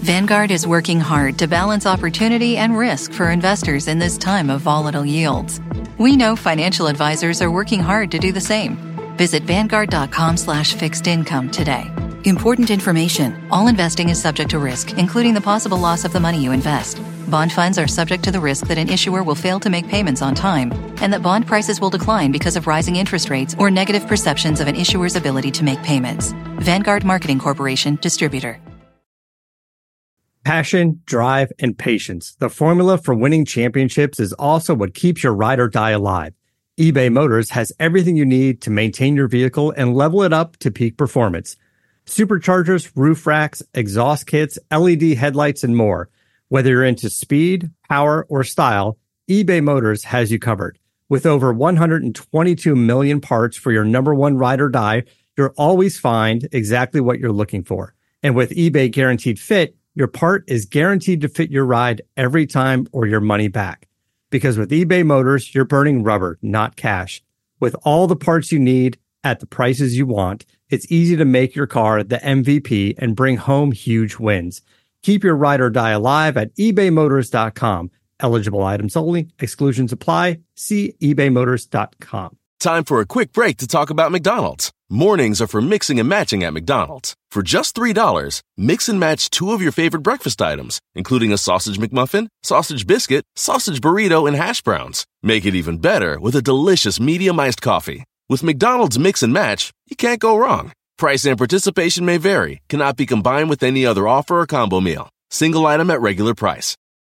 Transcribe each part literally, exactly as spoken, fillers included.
Vanguard is working hard to balance opportunity and risk for investors in this time of volatile yields. We know financial advisors are working hard to do the same. Visit Vanguard.com slash fixed income today. Important information. All investing is subject to risk, including the possible loss of the money you invest. Bond funds are subject to the risk that an issuer will fail to make payments on time, and that bond prices will decline because of rising interest rates or negative perceptions of an issuer's ability to make payments. Vanguard Marketing Corporation, distributor. Passion, drive, and patience. The formula for winning championships is also what keeps your ride or die alive. eBay Motors has everything you need to maintain your vehicle and level it up to peak performance. Superchargers, roof racks, exhaust kits, L E D headlights, and more. Whether you're into speed, power, or style, eBay Motors has you covered. With over one hundred twenty-two million parts for your number one ride or die, you'll always find exactly what you're looking for. And with eBay Guaranteed Fit, your part is guaranteed to fit your ride every time or your money back. Because with eBay Motors, you're burning rubber, not cash. With all the parts you need at the prices you want, it's easy to make your car the M V P and bring home huge wins. Keep your ride or die alive at ebay motors dot com. Eligible items only. Exclusions apply. See ebay motors dot com. Time for a quick break to talk about McDonald's. Mornings are for mixing and matching at McDonald's. For just three dollars, mix and match two of your favorite breakfast items, including a sausage McMuffin, sausage biscuit, sausage burrito, and hash browns. Make it even better with a delicious medium iced coffee. With McDonald's Mix and Match, you can't go wrong. Price and participation may vary. Cannot be combined with any other offer or combo meal. Single item at regular price.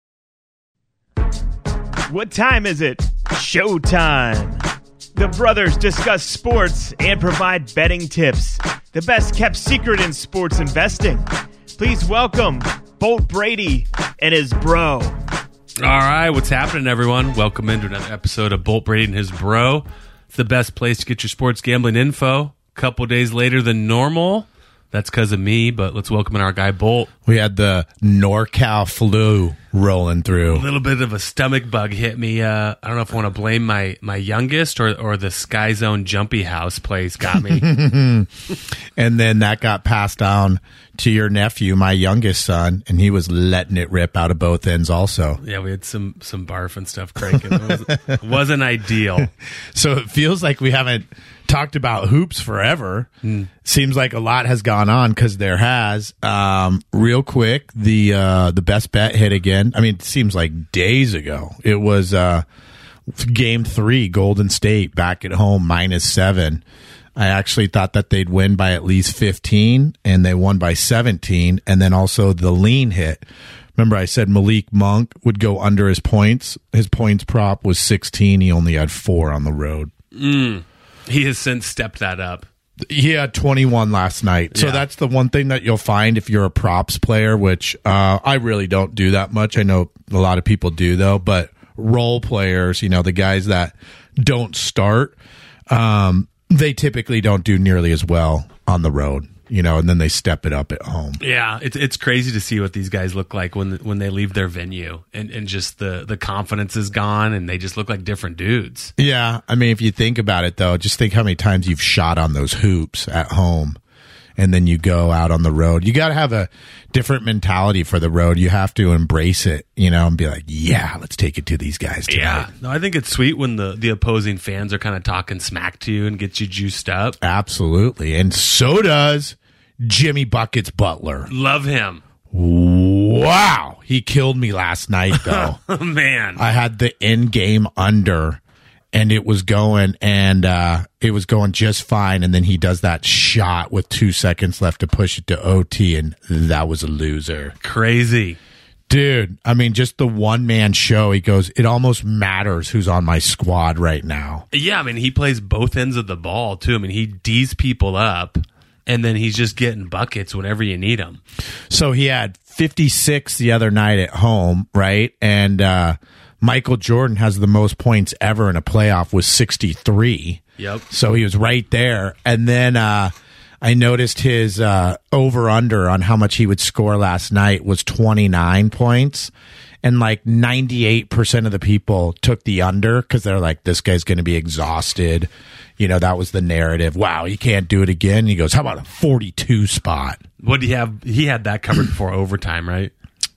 What time is it? Showtime. The brothers discuss sports and provide betting tips. The best kept secret in sports investing. Please welcome Bolt Brady and his bro. All right, what's happening, everyone? Welcome into another episode of Bolt Brady and his bro. It's the best place to get your sports gambling info. A couple days later than normal. That's because of me, but let's welcome in our guy, Bolt. We had the NorCal flu rolling through. A little bit of a stomach bug hit me. Uh, I don't know if I want to blame my, my youngest or, or the Sky Zone Jumpy House place got me. And then that got passed down to your nephew, my youngest son, and he was letting it rip out of both ends also. Yeah, we had some, some barf and stuff cranking. It, was, it wasn't ideal. So it feels like we haven't talked about hoops forever. Mm. Seems like a lot has gone on because there has. Um, real quick, the uh, the best bet hit again. I mean, it seems like days ago. It was uh, game three, Golden State back at home, minus seven. I actually thought that they'd win by at least fifteen, and they won by seventeen. And then also the lean hit. Remember, I said Malik Monk would go under his points. His points prop was sixteen. He only had four on the road. Mm. He has since stepped that up. He had twenty-one last night. So yeah. That's the one thing that you'll find if you're a props player, which uh, I really don't do that much. I know a lot of people do, though. But role players, you know, the guys that don't start, um, they typically don't do nearly as well on the road. You know, and then they step it up at home. Yeah, it's it's crazy to see what these guys look like when when they leave their venue, and, and just the, the confidence is gone, and they just look like different dudes. Yeah, I mean, if you think about it, though, just think how many times you've shot on those hoops at home, and then you go out on the road. You got to have a different mentality for the road. You have to embrace it, you know, and be like, yeah, let's take it to these guys tonight. Yeah, no, I think it's sweet when the, the opposing fans are kind of talking smack to you and get you juiced up. Absolutely, and so does Jimmy Buckets Butler. Love him. Wow, he killed me last night, though. Man, I had the in-game under, and it was going, and uh, it was going just fine. And then he does that shot with two seconds left to push it to O T, and that was a loser. Crazy. Dude, I mean, just the one-man show. He goes, it almost matters who's on my squad right now. Yeah, I mean, he plays both ends of the ball, too. I mean, he D's people up, and then he's just getting buckets whenever you need them. So he had fifty-six the other night at home, right? And uh, Michael Jordan has the most points ever in a playoff with sixty-three. Yep. So he was right there. And then uh, I noticed his uh, over-under on how much he would score last night was twenty-nine points. And like ninety-eight percent of the people took the under because they're like, this guy's going to be exhausted. you know, that was the narrative. Wow, he can't do it again. He goes, how about a forty-two spot? What do you have? He had that covered before overtime, right?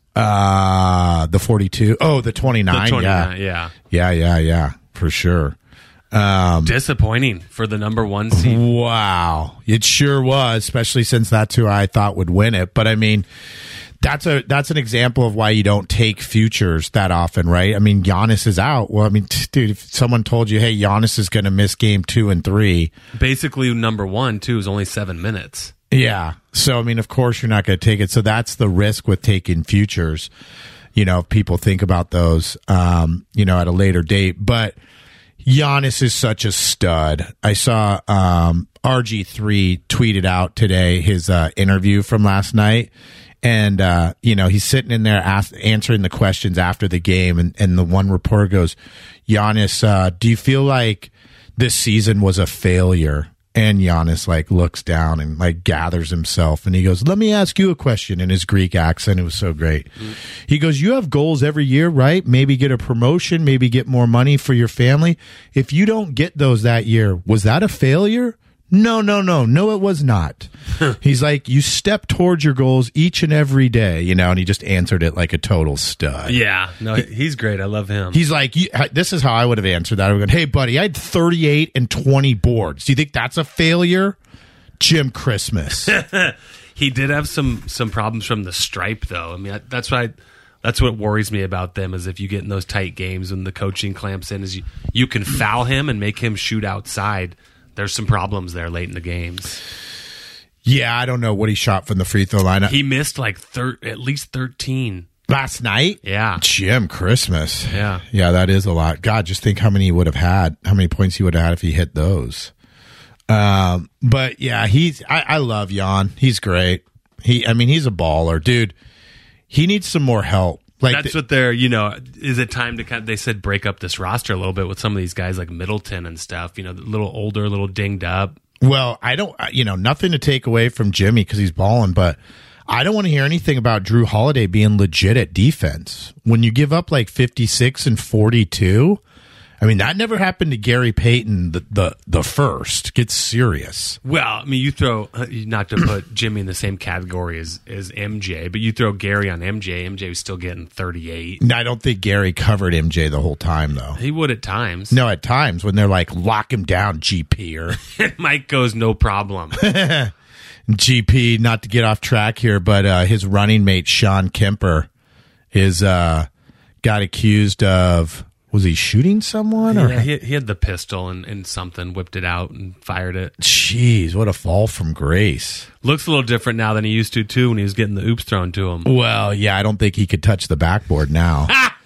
Uh, the forty-two. Oh, the twenty-nine. The twenty-nine, yeah. yeah. Yeah, yeah, yeah, for sure. Um, Disappointing for the number one seed. Wow. It sure was, especially since that's who I thought would win it. But I mean, that's a that's an example of why you don't take futures that often, right? I mean, Giannis is out. Well, I mean, t- dude, if someone told you, hey, Giannis is going to miss game two and three. Basically, number one, too, is only seven minutes. Yeah. So, I mean, of course you're not going to take it. So that's the risk with taking futures. You know, if people think about those, um, you know, at a later date. But Giannis is such a stud. I saw um, R G three tweeted out today his uh, interview from last night. And, uh, you know, he's sitting in there ask, answering the questions after the game. And, and the one reporter goes, Giannis, uh, do you feel like this season was a failure? And Giannis, like, looks down and, like, gathers himself. And he goes, let me ask you a question in his Greek accent. It was so great. Mm. He goes, you have goals every year, right? Maybe get a promotion, maybe get more money for your family. If you don't get those that year, was that a failure? No, no, no. No, it was not. He's like, you step towards your goals each and every day, you know, and he just answered it like a total stud. Yeah. No, he's great. I love him. He's like, this is how I would have answered that. I would go, hey, buddy, I had thirty-eight and twenty boards. Do you think that's a failure? Jim Christmas. He did have some some problems from the stripe, though. I mean, that's why that's what worries me about them is if you get in those tight games and the coaching clamps in, is you, you can foul him and make him shoot outside. There's some problems there late in the games. Yeah, I don't know what he shot from the free throw line. He missed like thir- at least thirteen. Last night? Yeah. Jim Christmas. Yeah. Yeah, that is a lot. God, just think how many he would have had, how many points he would have had if he hit those. Um, but yeah, he's, I, I love Jan. He's great. He, I mean, he's a baller. Dude, he needs some more help. Like That's the, what they're, you know, is it time to kind of, they said break up this roster a little bit with some of these guys like Middleton and stuff, you know, a little older, a little dinged up. Well, I don't, you know, nothing to take away from Jimmy because he's balling, but I don't want to hear anything about Drew Holiday being legit at defense. When you give up like fifty-six and forty-two, I mean, that never happened to Gary Payton, the the, the first. Get serious. Well, I mean, you throw, not to put Jimmy in the same category as, as M J, but you throw Gary on M J, M J was still getting thirty-eight. I don't think Gary covered M J the whole time, though. He would at times. No, at times when they're like, lock him down, G P. Or Mike goes, no problem. G P, not to get off track here, but uh, his running mate, Sean Kemper, is uh, got accused of... Was he shooting someone? Or? Yeah, he, he had the pistol and, and something, whipped it out and fired it. Jeez, what a fall from grace. Looks a little different now than he used to, too, when he was getting the oops thrown to him. Well, yeah, I don't think he could touch the backboard now.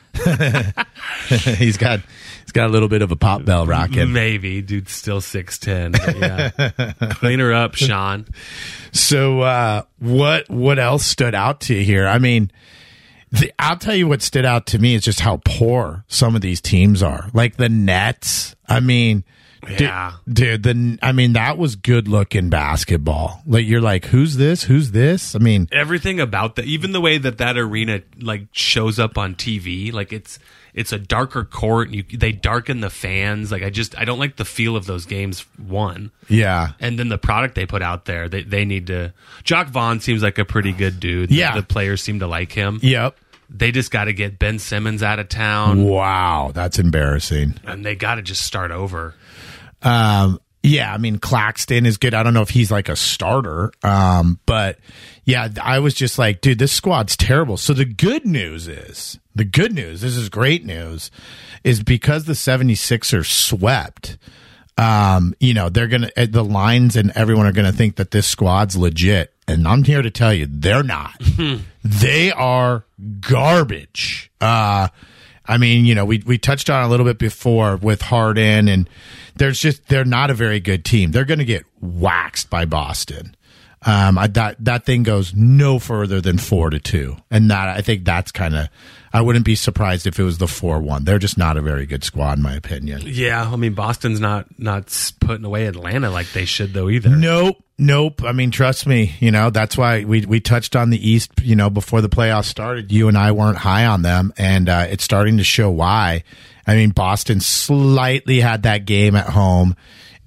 he's got he's got a little bit of a pop bell rocking. Maybe. Dude's still six ten. Yeah. Clean her up, Sean. So uh, what what else stood out to you here? I mean... The, I'll tell you what stood out to me is just how poor some of these teams are. Like the Nets. I mean, yeah, dude, dude the, I mean, that was good looking basketball. Like you're like, who's this? Who's this? I mean, everything about that, even the way that that arena like shows up on T V, like it's, it's a darker court. And you, they darken the fans. Like I just, I don't like the feel of those games. One. Yeah. And then the product they put out there, they, they need to, Jock Vaughn seems like a pretty good dude. Yeah. The, the players seem to like him. Yep. They just got to get Ben Simmons out of town. Wow, that's embarrassing. And they got to just start over. Um, yeah, I mean, Claxton is good. I don't know if he's like a starter. Um, but yeah, I was just like, dude, this squad's terrible. So the good news is, the good news, this is great news, is because the seventy-sixers swept, um, you know, they're going to, the lines and everyone are going to think that this squad's legit. And I'm here to tell you, they're not. They are garbage. Uh, I mean, you know, we we touched on it a little bit before with Harden, and there's just they're not a very good team. They're going to get waxed by Boston. Um, I, that that thing goes no further than four to two, and that I think that's kind of. I wouldn't be surprised if it was the four one. They're just not a very good squad, in my opinion. Yeah, I mean, Boston's not not putting away Atlanta like they should, though, either. Nope, nope. I mean, trust me, you know, that's why we, we touched on the East, you know, before the playoffs started. You and I weren't high on them, and uh, it's starting to show why. I mean, Boston slightly had that game at home,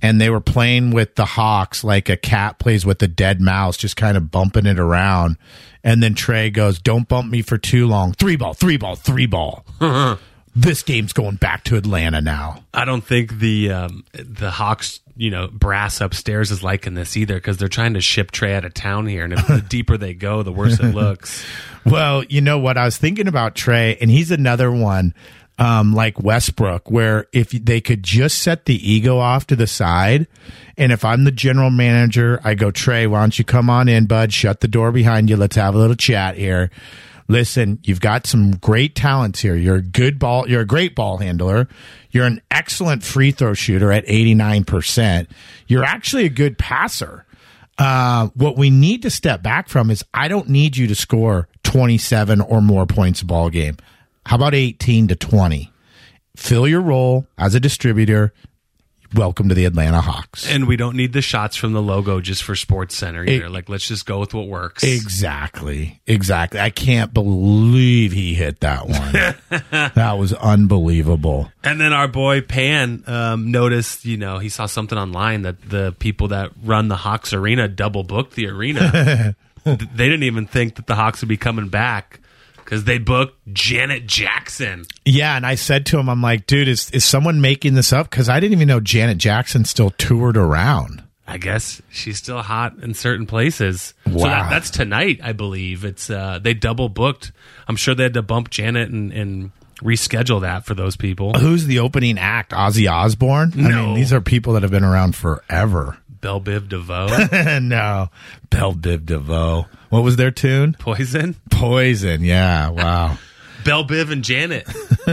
and they were playing with the Hawks like a cat plays with a dead mouse, just kind of bumping it around. And then Trey goes, "Don't bump me for too long. Three ball, three ball, three ball." This game's going back to Atlanta now. I don't think the um, the Hawks, you know, brass upstairs is liking this either, because they're trying to ship Trey out of town here, and if the deeper they go, the worse it looks. Well, you know what? I was thinking about Trey, and he's another one um, like Westbrook, where if they could just set the ego off to the side, and if I'm the general manager, I go, "Trey, why don't you come on in, bud? Shut the door behind you. Let's have a little chat here. Listen, you've got some great talents here. You're a good ball. You're a great ball handler. You're an excellent free throw shooter at eighty-nine percent. You're actually a good passer. Uh, what we need to step back from is I don't need you to score twenty-seven or more points a ball game. How about eighteen to twenty? Fill your role as a distributor. Welcome to the Atlanta Hawks." And we don't need the shots from the logo just for Sports Center either. It, like, let's just go with what works. Exactly. Exactly. I can't believe he hit that one. That was unbelievable. And then our boy Pan um, noticed, you know, he saw something online that the people that run the Hawks arena double booked the arena. They didn't even think that the Hawks would be coming back, because they booked Janet Jackson. Yeah, and I said to him, I'm like, dude, is is someone making this up? Because I didn't even know Janet Jackson still toured around. I guess she's still hot in certain places. Wow. So that, that's tonight, I believe. It's uh, they double booked. I'm sure they had to bump Janet and, and reschedule that for those people. Who's the opening act? Ozzy Osbourne? No. I mean, these are people that have been around forever. Belle Biv DeVoe. No. Belle Biv DeVoe. What was their tune? Poison? Poison, yeah. Wow. Belle Biv and Janet.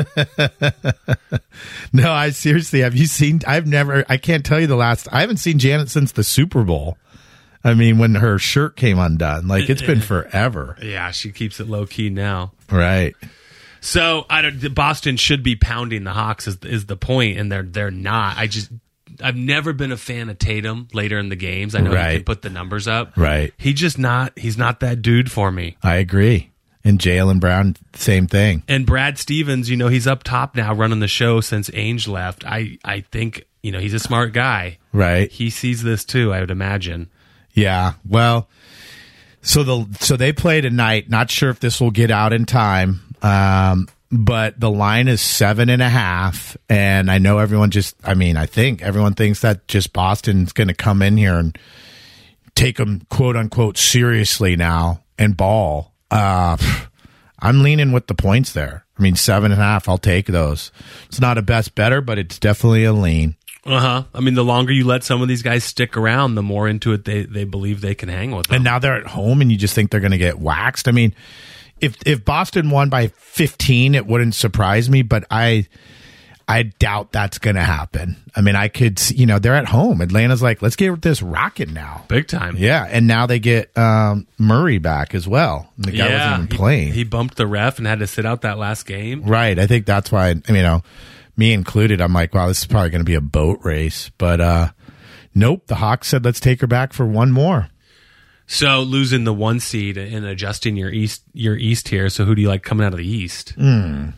No, I seriously, have you seen, I've never, I can't tell you the last, I haven't seen Janet since the Super Bowl. I mean, when her shirt came undone. Like, it's been forever. Yeah, she keeps it low key now. Right. So, I don't, Boston should be pounding the Hawks is, is the point, and they're they're not. I just, I've never been a fan of Tatum later in the games. I know Right. he can put the numbers up. Right. He just not, he's not that dude for me. I agree. And Jaylen Brown, same thing. And Brad Stevens, you know, he's up top now running the show since Ainge left. I, I think, you know, he's a smart guy. Right. He sees this too, I would imagine. Yeah. Well, so the so they play tonight. Not sure if this will get out in time, um, but the line is seven and a half. And I know everyone just, I mean, I think everyone thinks that just Boston's going to come in here and take them, quote unquote, seriously now and ball. Uh, I'm leaning with the points there. I mean, seven and a half, I'll take those. It's not a best better, but it's definitely a lean. Uh-huh. I mean, the longer you let some of these guys stick around, the more into it they, they believe they can hang with them. And now they're at home and you just think they're going to get waxed. I mean, if if Boston won by fifteen, it wouldn't surprise me, but I I doubt that's going to happen. I mean, I could, you know, they're at home. Atlanta's like, let's get this rocking now. Big time. Yeah, and now they get um, Murray back as well. The guy yeah, wasn't even playing. He, he bumped the ref and had to sit out that last game. Right. I think that's why, I mean, you know, me included, I'm like, wow, this is probably going to be a boat race. But uh, nope, the Hawks said, let's take her back for one more. So losing the one seed and adjusting your east your east here. So who do you like coming out of the east? Mm.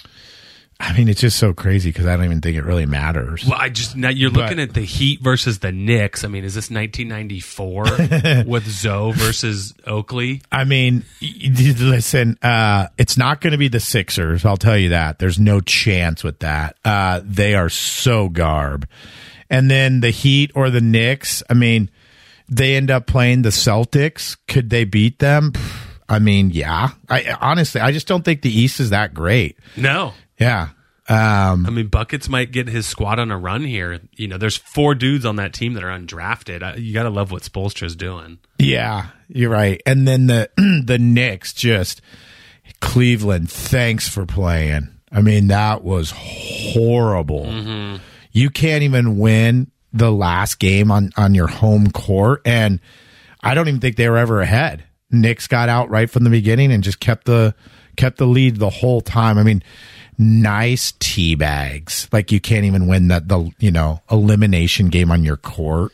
I mean, it's just so crazy because I don't even think it really matters. Well, I just now you're But- looking at the Heat versus the Knicks. I mean, is this nineteen ninety-four with Zoe versus Oakley? I mean, y- y- listen, uh, it's not going to be the Sixers. I'll tell you that. There's no chance with that. Uh, they are so garb. And then the Heat or the Knicks, I mean, they end up playing the Celtics. Could they beat them? I mean, yeah. I honestly, I just don't think the East is that great. No. Yeah. Um, I mean, Buckets might get his squad on a run here. You know, there's four dudes on that team that are undrafted. I, you got to love what Spoelstra's doing. yeah, you're right. And then the the Knicks, just Cleveland, thanks for playing. I mean, that was horrible. Mm-hmm. You can't even win the last game on, on your home court. And I don't even think they were ever ahead. Knicks got out right from the beginning and just kept the kept the lead the whole time. I mean, nice tea bags. Like you can't even win that the you know elimination game on your court.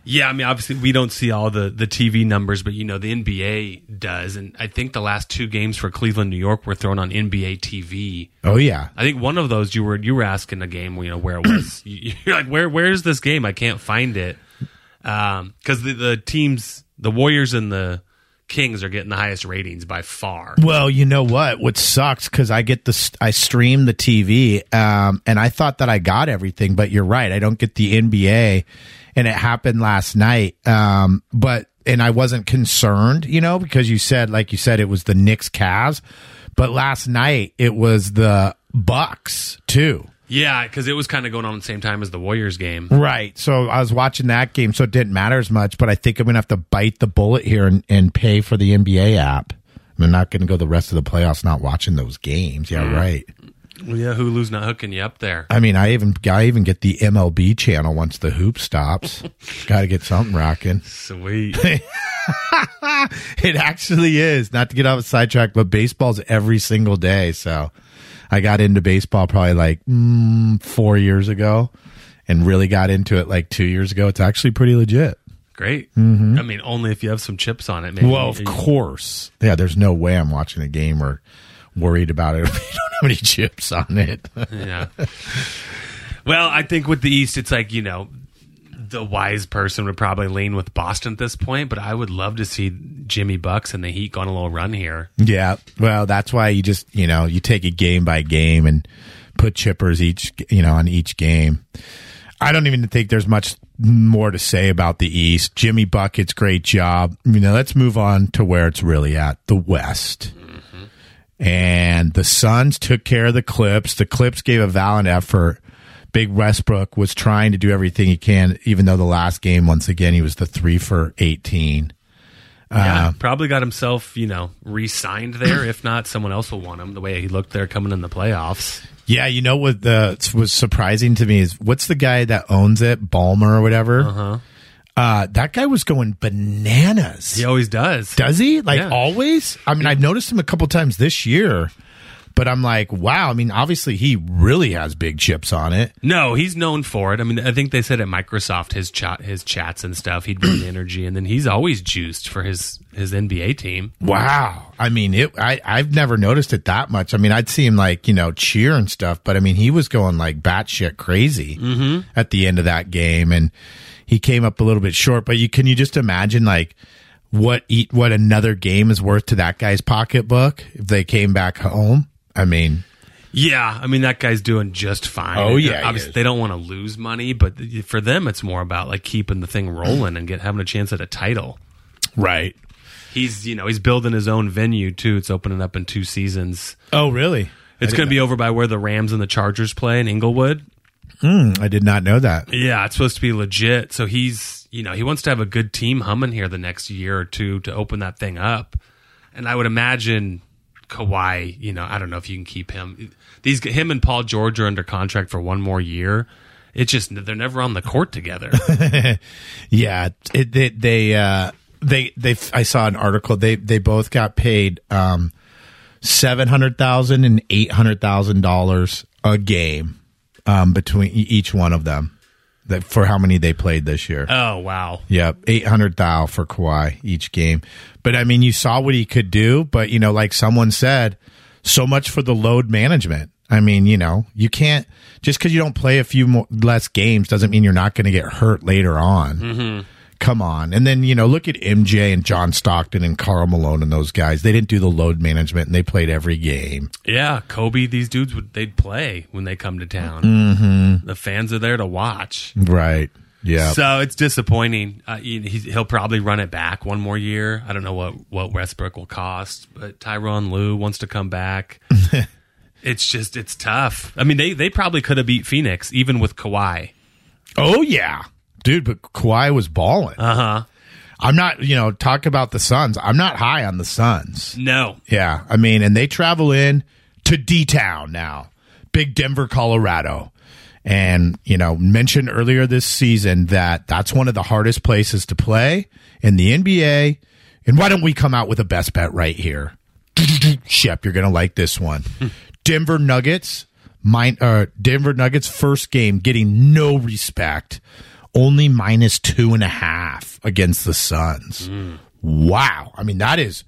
Yeah, I mean, obviously we don't see all the, the T V numbers, but, you know, the N B A does. And I think the last two games for Cleveland, New York were thrown on N B A T V. Oh, yeah. I think one of those you were you were asking a game, you know, where it was. You're like, where where's this game? I can't find it. Um, because the, the teams, the Warriors and the Kings are getting the highest ratings by far. Well, you know what? What sucks, because I get the I stream the T V, um, and I thought that I got everything, but you're right. I don't get the N B A, and it happened last night. Um, but and I wasn't concerned, you know, because you said, like you said, it was the Knicks Cavs, but last night it was the Bucks too. Yeah, because it was kind of going on at the same time as the Warriors game. Right. So I was watching that game, so it didn't matter as much, but I think I'm going to have to bite the bullet here and, and pay for the N B A app. I'm not going to go the rest of the playoffs not watching those games. Yeah, mm. right. Well, yeah, Hulu's not hooking you up there. I mean, I even I even get the M L B channel once the hoop stops. Got to get something rocking. Sweet. It actually is. Not to get off a sidetrack, but baseball's every single day, so... I got into baseball probably like mm, four years ago and really got into it like two years ago. It's actually pretty legit. Great. Mm-hmm. I mean, only if you have some chips on it. Maybe. Well, of course. Yeah, there's no way I'm watching a game or worried about it if you don't have any chips on it. Yeah. Well, I think with the East, it's like, you know, the wise person would probably lean with Boston at this point, but I would love to see Jimmy Bucks and the Heat go on a little run here. Yeah, well, that's why you just, you know, you take it game by game and put chippers each, you know, on each game. I don't even think there's much more to say about the East. Jimmy Bucket's great job. You know, let's move on to where it's really at, the West. Mm-hmm. And the Suns took care of the Clips. The Clips gave a valiant effort. Big Westbrook was trying to do everything he can, even though the last game, once again, he was the three for eighteen. Yeah, uh, probably got himself, you know, re-signed there. If not, someone else will want him the way he looked there coming in the playoffs. Yeah, you know what the, was surprising to me is, what's the guy that owns it, Ballmer or whatever? Uh-huh. Uh, that guy was going bananas. He always does. Does he? Like, yeah. always? I mean, I've noticed him a couple times this year. But I'm like, wow, I mean, obviously he really has big chips on it. No, he's known for it. I mean, I think they said at Microsoft, his chat, his chats and stuff, he'd bring the energy, and then he's always juiced for his, his N B A team. Wow. I mean, it. I, I've never noticed it that much. I mean, I'd see him like, you know, cheer and stuff, but I mean, he was going like batshit crazy mm-hmm. at the end of that game, and he came up a little bit short, but you can you just imagine like what eat, what another game is worth to that guy's pocketbook if they came back home? I mean, yeah, I mean, that guy's doing just fine. Oh, yeah. Obviously, they don't want to lose money, but for them, it's more about like keeping the thing rolling and get having a chance at a title. Right. He's, you know, he's building his own venue too. It's opening up in two seasons. Oh, really? It's going to be over by where the Rams and the Chargers play in Inglewood. Hmm, I did not know that. Yeah, it's supposed to be legit. So he's, you know, he wants to have a good team humming here the next year or two to open that thing up. And I would imagine Kawhi, you know, I don't know if you can keep him. These him and Paul George are under contract for one more year. It's just they're never on the court together. Yeah, it, they they uh, they they. I saw an article. They they both got paid um, seven hundred thousand and eight hundred thousand dollars a game um, between each one of them. That for how many they played this year. Oh, wow. Yep, eight hundred thousand for Kawhi each game. But, I mean, you saw what he could do, but, you know, like someone said, so much for the load management. I mean, you know, you can't, just because you don't play a few more, less games doesn't mean you're not going to get hurt later on. Mm-hmm. Come on. And then, you know, look at M J and John Stockton and Karl Malone and those guys. They didn't do the load management, and they played every game. Yeah, Kobe, these dudes, would they'd play when they come to town. Mm-hmm. The fans are there to watch. Right. Yeah. So it's disappointing. Uh, he, he'll probably run it back one more year. I don't know what, what Westbrook will cost, but Tyronn Lue wants to come back. It's just, it's tough. I mean, they, they probably could have beat Phoenix, even with Kawhi. Oh, yeah. Dude, but Kawhi was balling. Uh-huh. I'm not, you know, talk about the Suns. I'm not high on the Suns. No. Yeah. I mean, and they travel in to D-Town now. Big Denver, Colorado. And, you know, mentioned earlier this season that that's one of the hardest places to play in the N B A. And why don't we come out with a best bet right here? Shep, you're going to like this one. Denver Nuggets, mine, uh, Denver Nuggets first game getting no respect. only minus two and a half against the Suns. Mm. Wow. I mean, that is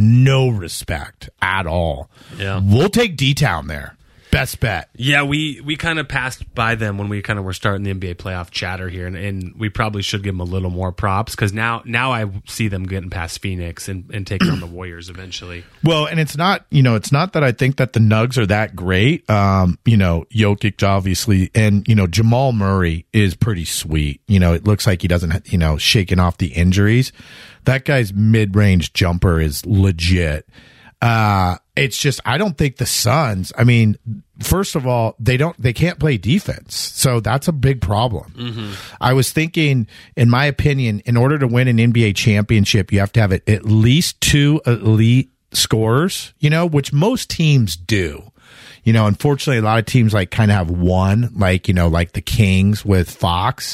no respect at all. Yeah. We'll take D-Town there. Best bet. Yeah, we, we kind of passed by them when we kind of were starting the N B A playoff chatter here, and, and we probably should give them a little more props because now now I see them getting past Phoenix and, and taking on the Warriors eventually. Well, and it's not, you know, it's not that I think that the Nugs are that great. Um, you know, Jokic obviously, and, you know, Jamal Murray is pretty sweet. You know, it looks like he doesn't, you know, shaking off the injuries. That guy's mid-range jumper is legit. Uh, it's just, I don't think the Suns, I mean, first of all, they don't, they can't play defense. So that's a big problem. Mm-hmm. I was thinking, in my opinion, in order to win an N B A championship, you have to have at least two elite scorers, you know, which most teams do. You know, unfortunately, a lot of teams like kind of have one, like, you know, like the Kings with Fox.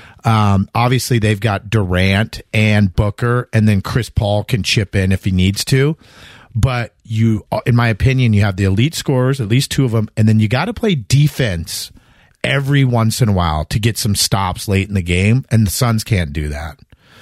Um, obviously they've got Durant and Booker, and then Chris Paul can chip in if he needs to. But you, in my opinion, you have the elite scorers, at least two of them, and then you got to play defense every once in a while to get some stops late in the game, and the Suns can't do that.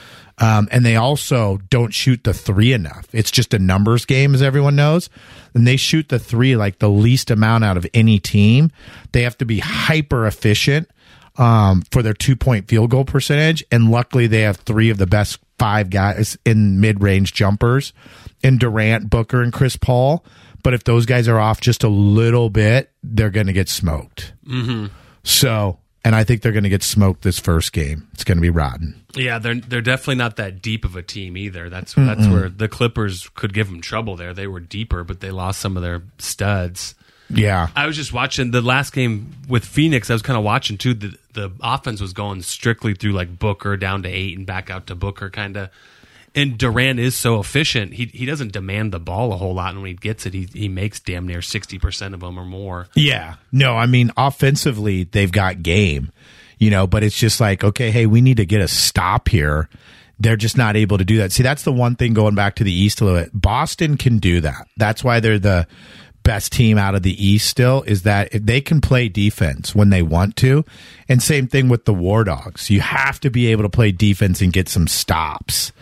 Um, and they also don't shoot the three enough. It's just a numbers game, as everyone knows. And they shoot the three like the least amount out of any team. They have to be hyper efficient um, for their two-point field goal percentage, and luckily they have three of the best five guys in mid-range jumpers in Durant, Booker, and Chris Paul. But if those guys are off just a little bit, they're going to get smoked. Mm-hmm. So, and I think they're going to get smoked this first game. It's going to be rotten. Yeah, they're they're definitely not that deep of a team either. That's Mm-mm. that's where the Clippers could give them trouble there. They were deeper, but they lost some of their studs. Yeah. I was just watching the last game with Phoenix. I was kind of watching, too. The, the offense was going strictly through, like, Booker down to eight and back out to Booker, kind of. And Durant is so efficient. He he doesn't demand the ball a whole lot, and when he gets it, he he makes damn near sixty percent of them or more. Yeah. No, I mean, offensively, they've got game, you know, but it's just like, okay, hey, we need to get a stop here. They're just not able to do that. See, that's the one thing going back to the East a little bit. Boston can do that. That's why they're the best team out of the East still, is that if they can play defense when they want to. And same thing with the War Dogs. You have to be able to play defense and get some stops.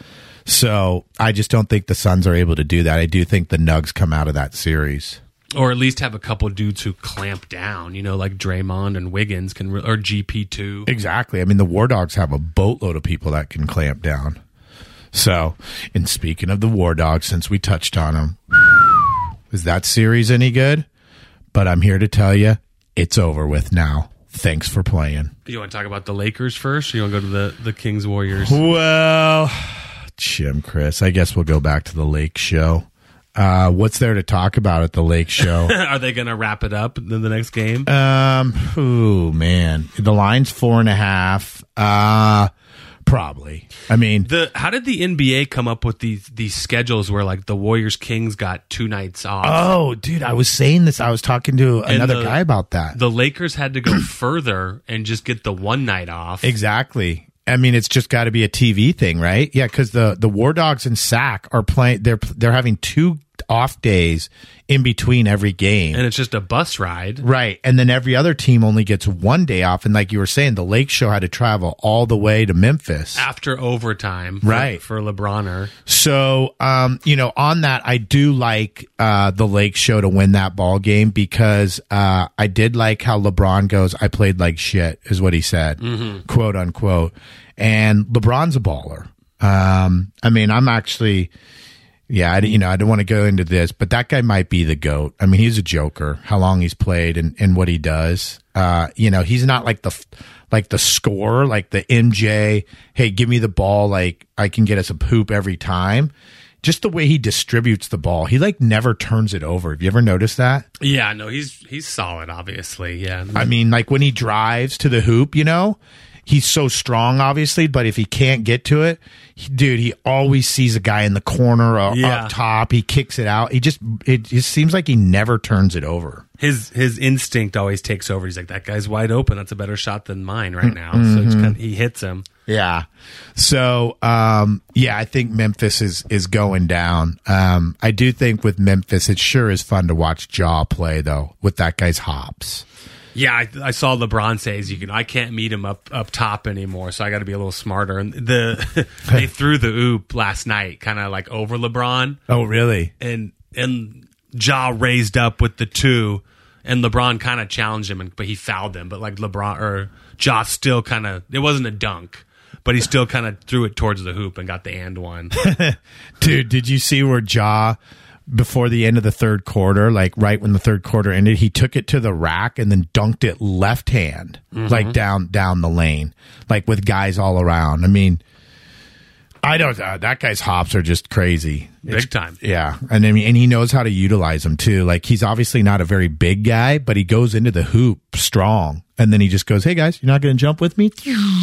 So I just don't think the Suns are able to do that. I do think the Nugs come out of that series. Or at least have a couple dudes who clamp down, you know, like Draymond and Wiggins can, re- or G P two. Exactly. I mean, the War Dogs have a boatload of people that can clamp down. So, and speaking of the War Dogs, since we touched on them, is that series any good? But I'm here to tell you, it's over with now. Thanks for playing. You want to talk about the Lakers first, or you want to go to the, the Kings Warriors? Well, Jim, Chris, I guess we'll go back to the Lake Show. Uh, what's there to talk about at the Lake Show? Are they going to wrap it up in the next game? Um, oh man, the line's four and a half. Uh, probably. I mean, the how did the N B A come up with these these schedules where like the Warriors Kings got two nights off? Oh, dude, I was saying this. I was talking to another the, guy about that. The Lakers had to go further and just get the one night off. Exactly. I mean, it's just got to be a T V thing, right? Yeah, because the, the War Dogs and S A C are playing. They're they're having two off days in between every game, and it's just a bus ride, right? And then every other team only gets one day off. And like you were saying, the Lake Show had to travel all the way to Memphis after overtime, for, right? For LeBroner. So, um, you know, on that, I do like uh, the Lake Show to win that ball game because uh, I did like how LeBron goes. I played like shit, is what he said, mm-hmm. quote unquote. And LeBron's a baller. Um, I mean, I'm actually. Yeah, I, you know, I don't want to go into this, but that guy might be the GOAT. I mean, he's a joker, how long he's played and, and what he does. Uh, you know, he's not like the like the scorer, like the M J, hey, give me the ball, like I can get us a poop every time. Just the way he distributes the ball. He like never turns it over. Have you ever noticed that? Yeah, no, he's he's solid, obviously. Yeah. I mean, like when he drives to the hoop, you know, he's so strong, obviously, but if he can't get to it, he, dude, he always sees a guy in the corner or yeah. up top. He kicks it out. He just it just seems like he never turns it over. His his instinct always takes over. He's like, that guy's wide open. That's a better shot than mine right now. Mm-hmm. So it's kind of, he hits him. Yeah. So um, yeah, I think Memphis is is going down. Um, I do think with Memphis, it sure is fun to watch Ja play though with that guy's hops. Yeah, I, I saw LeBron says you can. I can't meet him up up top anymore, so I got to be a little smarter. And the they threw the oop last night, kind of like over LeBron. Oh, really? And and Ja raised up with the two, and LeBron kind of challenged him, and, but he fouled him. But like LeBron or Ja still kind of, it wasn't a dunk, but he still kind of threw it towards the hoop and got the and one. Dude, did you see where Ja, before the end of the third quarter, like right when the third quarter ended, he took it to the rack and then dunked it left hand, mm-hmm. like down down the lane, like with guys all around. I mean, I don't. Uh, that guy's hops are just crazy, big it's, time. Yeah, and I mean, and he knows how to utilize them too. Like he's obviously not a very big guy, but he goes into the hoop strong, and then he just goes, "Hey guys, you're not going to jump with me,"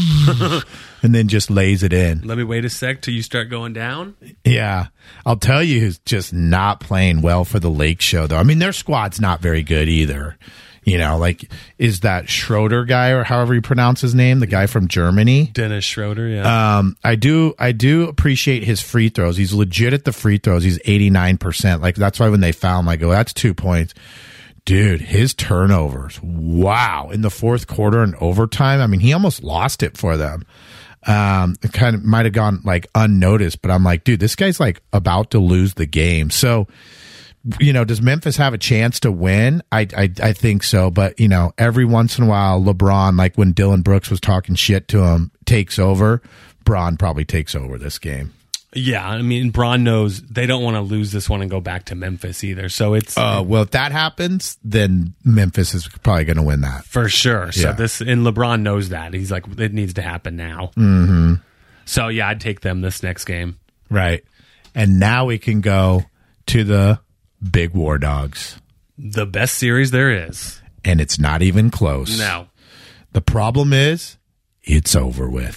and then just lays it in. Let me wait a sec till you start going down. Yeah, I'll tell you, who's just not playing well for the Lake Show though. I mean, their squad's not very good either. You know, like, is that Schroeder guy, or however you pronounce his name, the guy from Germany? Dennis Schroeder, yeah. Um, I do I do appreciate his free throws. He's legit at the free throws. He's eighty-nine percent. Like, that's why when they foul him, I go, that's two points. Dude, his turnovers, wow. In the fourth quarter and overtime, I mean, he almost lost it for them. Um, it kind of might have gone, like, unnoticed, but I'm like, dude, this guy's, like, about to lose the game. So, you know, does Memphis have a chance to win? I, I I think so, but you know, every once in a while, LeBron, like when Dylan Brooks was talking shit to him, takes over. Bron probably takes over this game. Yeah, I mean, Bron knows they don't want to lose this one and go back to Memphis either. So it's uh, well, if that happens, then Memphis is probably going to win that for sure. Yeah. So this and LeBron knows that. He's like, it needs to happen now. Mm-hmm. So yeah, I'd take them this next game. Right, and now we can go to the Big War Dogs. The best series there is. And it's not even close. No. The problem is, it's over with.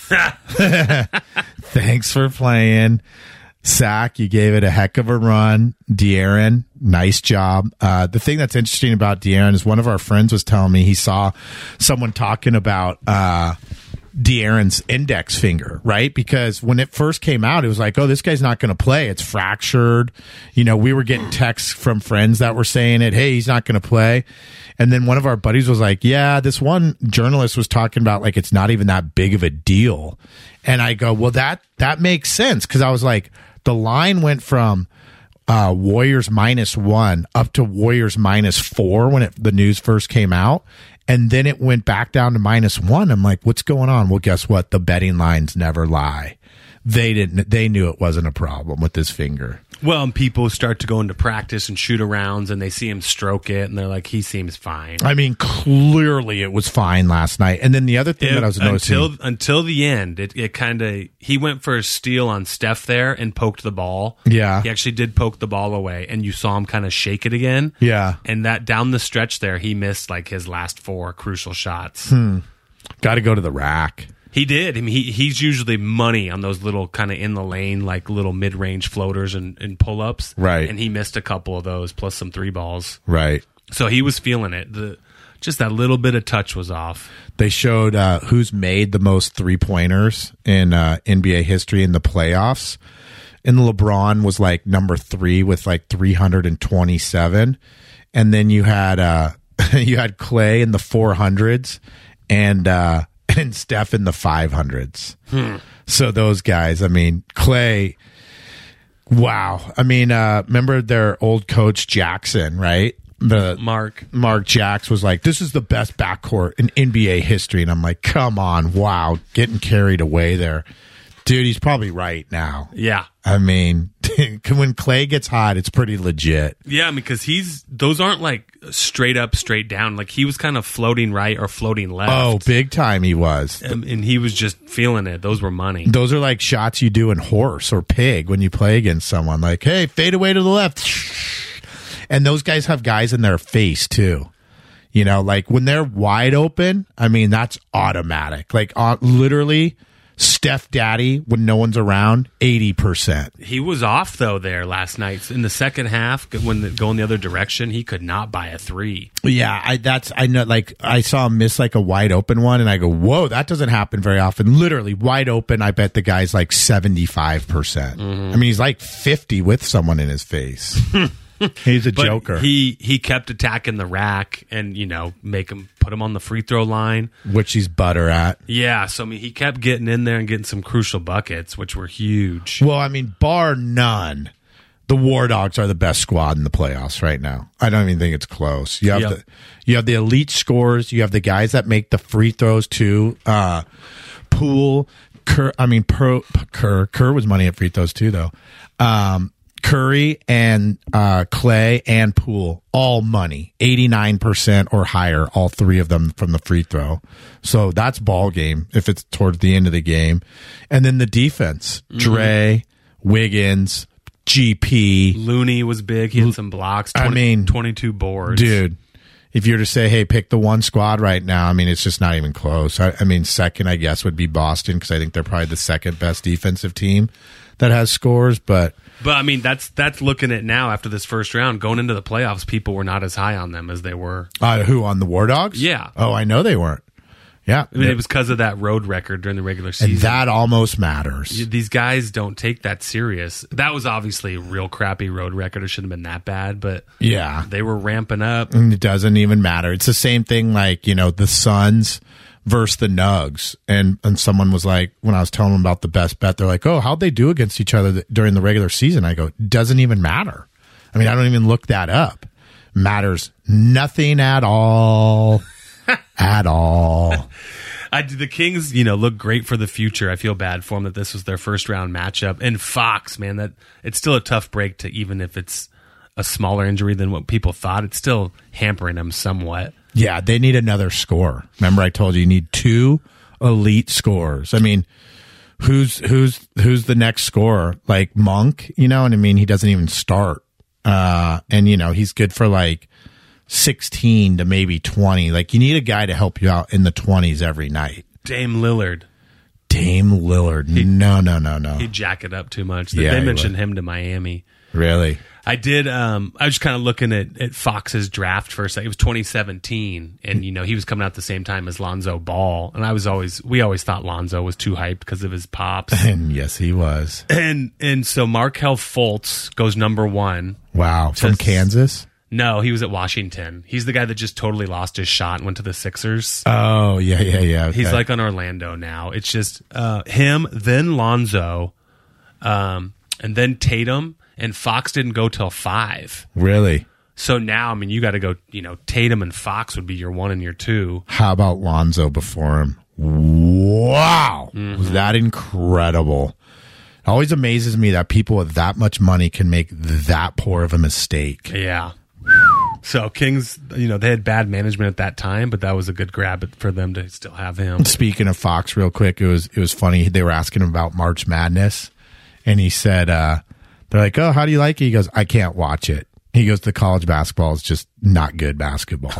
Thanks for playing. Sack, you gave it a heck of a run. De'Aaron, nice job. Uh, the thing that's interesting about De'Aaron is one of our friends was telling me he saw someone talking about uh, De'Aaron's index finger, right? Because when it first came out, it was like, oh, this guy's not going to play. It's fractured. You know, we were getting texts from friends that were saying it. Hey, he's not going to play. And then one of our buddies was like, yeah, this one journalist was talking about like, it's not even that big of a deal. And I go, well, that, that makes sense. Cause I was like, the line went from uh, Warriors minus one up to Warriors minus four when it, the news first came out. And then it went back down to minus one. I'm like, what's going on? Well, guess what? The betting lines never lie. They didn't, they knew it wasn't a problem with this finger. Well, and people start to go into practice and shoot arounds, and they see him stroke it, and they're like, he seems fine. I mean, clearly it was fine last night. And then the other thing it, that I was noticing. Until, until the end, it, it kind of, he went for a steal on Steph there and poked the ball. Yeah. He actually did poke the ball away, and you saw him kind of shake it again. Yeah. And that down the stretch there, he missed like his last four crucial shots. Hmm. Got to go to the rack. He did. I mean, he he's usually money on those little kind of in the lane, like little mid range floaters and, and pull ups. Right. And he missed a couple of those plus some three balls. Right. So he was feeling it. The just that little bit of touch was off. They showed uh, who's made the most three pointers in uh, N B A history in the playoffs. And LeBron was like number three with like three hundred twenty-seven. And then you had uh, you had Clay in the four hundreds and uh, and Steph in the five hundreds. Hmm. So those guys, I mean, Clay, wow. I mean, uh, remember their old coach Jackson, right? The Mark Mark Jacks was like, this is the best backcourt in N B A history. And I'm like, come on, wow, getting carried away there. Dude, he's probably right now. Yeah. I mean, when Clay gets hot, it's pretty legit. Yeah, because he's those aren't like straight up, straight down. Like he was kind of floating right or floating left. Oh, big time he was. And, and he was just feeling it. Those were money. Those are like shots you do in horse or pig when you play against someone. Like, hey, fade away to the left. And those guys have guys in their face too. You know, like when they're wide open, I mean, that's automatic. Like uh, literally Steph Daddy, when no one's around, eighty percent. He was off, though, there last night. In the second half, when the, going the other direction, he could not buy a three. Yeah, I that's I know. Like, I saw him miss, like, a wide open one, and I go, whoa, that doesn't happen very often. Literally, wide open, I bet the guy's, like, seventy-five percent. Mm-hmm. I mean, he's, like, fifty with someone in his face. He's a But joker. He he kept attacking the rack and, you know, make him put him on the free throw line. Which he's butter at. Yeah, so I mean, he kept getting in there and getting some crucial buckets, which were huge. Well, I mean, bar none, the War Dogs are the best squad in the playoffs right now. I don't even think it's close. You have Yep. the you have the elite scorers. You have the guys that make the free throws too. Uh, Poole, Kerr. I mean, Pro, Kerr. Kerr was money at free throws too, though. Um, Curry and uh, Clay and Poole, all money, eighty-nine percent or higher, all three of them from the free throw. So that's ball game if it's towards the end of the game. And then the defense, Mm-hmm. Dre, Wiggins, G P. Looney was big. He had some blocks. I twenty, mean, twenty-two boards. Dude, if you were to say, hey, pick the one squad right now, I mean, it's just not even close. I, I mean, second, I guess, would be Boston because I think they're probably the second best defensive team that has scores, but... But, I mean, that's that's looking at now after this first round. Going into the playoffs, people were not as high on them as they were. Uh, who, on the War Dogs? Yeah. Oh, I know they weren't. Yeah. I mean, it was because of that road record during the regular season. And that almost matters. These guys don't take that serious. That was obviously a real crappy road record. It shouldn't have been that bad, but Yeah. they were ramping up. And it doesn't even matter. It's the same thing like, you know, the Suns versus the Nugs. And and someone was like, when I was telling them about the best bet, they're like, oh, how'd they do against each other th- during the regular season? I go, doesn't even matter. I mean, I don't even look that up. Matters nothing at all. At all. I, the Kings, you know, look great for the future. I feel bad for them that this was their first round matchup. And Fox, man, that it's still a tough break to, even if it's a smaller injury than what people thought, it's still hampering them somewhat. Yeah, they need another scorer. Remember, I told you you need two elite scorers. I mean, who's who's who's the next scorer? Like Monk, you know, and I mean, he doesn't even start. Uh, and you know, he's good for like sixteen to maybe twenty. Like, you need a guy to help you out in the twenties every night. Dame Lillard. Dame Lillard. no, no, no, no. He'd jack it up too much. They, Yeah, they he mentioned would. him to Miami. Really? I did. Um, I was just kind of looking at, at Fox's draft for a second. It was twenty seventeen, and you know he was coming out at the same time as Lonzo Ball, and I was always we always thought Lonzo was too hyped because of his pops, And yes, he was. and and so Markelle Fultz goes number one. Wow. From Just- Kansas? No, he was at Washington. He's the guy that just totally lost his shot and went to the Sixers. Oh, yeah, yeah, yeah. Okay. He's like on Orlando now. It's just uh, him, then Lonzo, um, and then Tatum, and Fox didn't go till five. Really? So now, I mean, you got to go, you know, Tatum and Fox would be your one and your two. How about Lonzo before him? Wow. Mm-hmm. Was that incredible? It always amazes me that people with that much money can make that poor of a mistake. Yeah. So Kings, you know, they had bad management at that time, but that was a good grab for them to still have him. Speaking of Fox, real quick, it was it was funny. They were asking him about March Madness, and he said, uh, they're like, oh, how do you like it? He goes, I can't watch it. He goes, the college basketball is just not good basketball.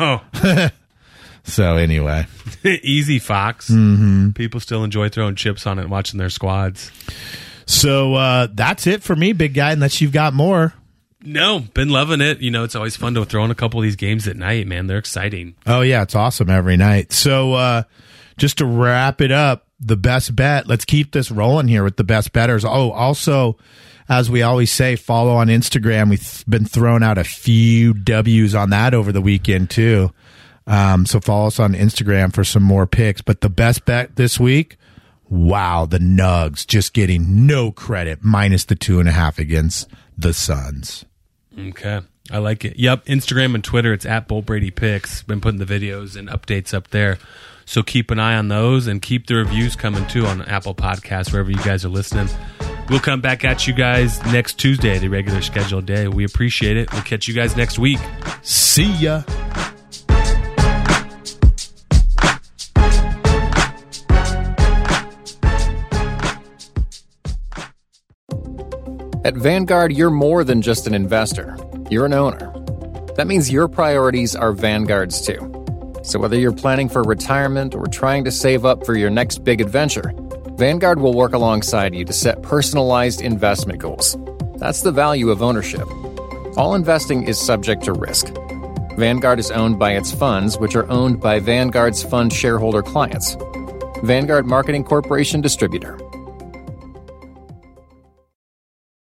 So anyway. Easy, Fox. Mm-hmm. People still enjoy throwing chips on it and watching their squads. So uh, that's it for me, big guy, unless you've got more. No, been loving it. You know, it's always fun to throw in a couple of these games at night, man. They're exciting. Oh, yeah, it's awesome every night. So uh, just to wrap it up, the best bet, let's keep this rolling here with the best bettors. Oh, also, as we always say, follow on Instagram. We've been throwing out a few W's on that over the weekend, too. Um, so follow us on Instagram for some more picks. But the best bet this week, wow, the Nugs just getting no credit, minus the two and a half against the Suns. Okay. I like it. Yep. Instagram and Twitter, it's at Bolt Brady Picks. Been putting the videos and updates up there. So keep an eye on those and keep the reviews coming too on Apple Podcasts, wherever you guys are listening. We'll come back at you guys next Tuesday, the regular scheduled day. We appreciate it. We'll catch you guys next week. See ya. At Vanguard, you're more than just an investor. You're an owner. That means your priorities are Vanguard's too. So whether you're planning for retirement or trying to save up for your next big adventure, Vanguard will work alongside you to set personalized investment goals. That's the value of ownership. All investing is subject to risk. Vanguard is owned by its funds, which are owned by Vanguard's fund shareholder clients. Vanguard Marketing Corporation Distributor.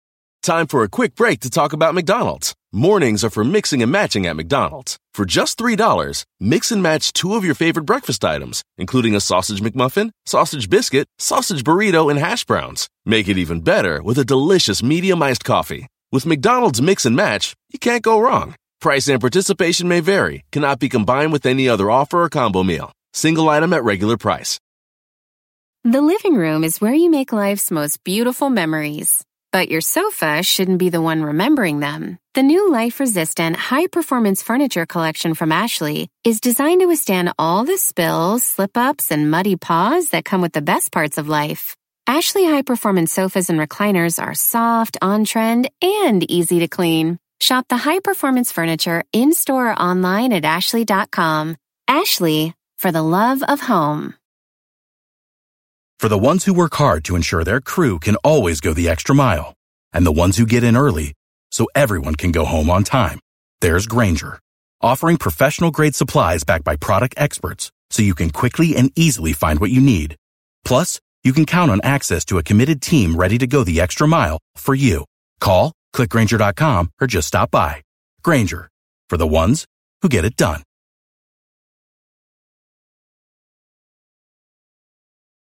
Time for a quick break to talk about McDonald's. Mornings are for mixing and matching at McDonald's. For just three dollars, mix and match two of your favorite breakfast items, including a sausage McMuffin, sausage biscuit, sausage burrito, and hash browns. Make it even better with a delicious medium iced coffee. With McDonald's Mix and Match, you can't go wrong. Price and participation may vary, cannot be combined with any other offer or combo meal. Single item at regular price. The living room is where you make life's most beautiful memories. But your sofa shouldn't be the one remembering them. The new life-resistant, high-performance furniture collection from Ashley is designed to withstand all the spills, slip-ups, and muddy paws that come with the best parts of life. Ashley high-performance sofas and recliners are soft, on-trend, and easy to clean. Shop the high-performance furniture in-store or online at ashley dot com. Ashley, for the love of home. For the ones who work hard to ensure their crew can always go the extra mile, and the ones who get in early so everyone can go home on time, there's Grainger, offering professional-grade supplies backed by product experts so you can quickly and easily find what you need. Plus, you can count on access to a committed team ready to go the extra mile for you. Call, click Grainger dot com, or just stop by. Grainger, for the ones who get it done.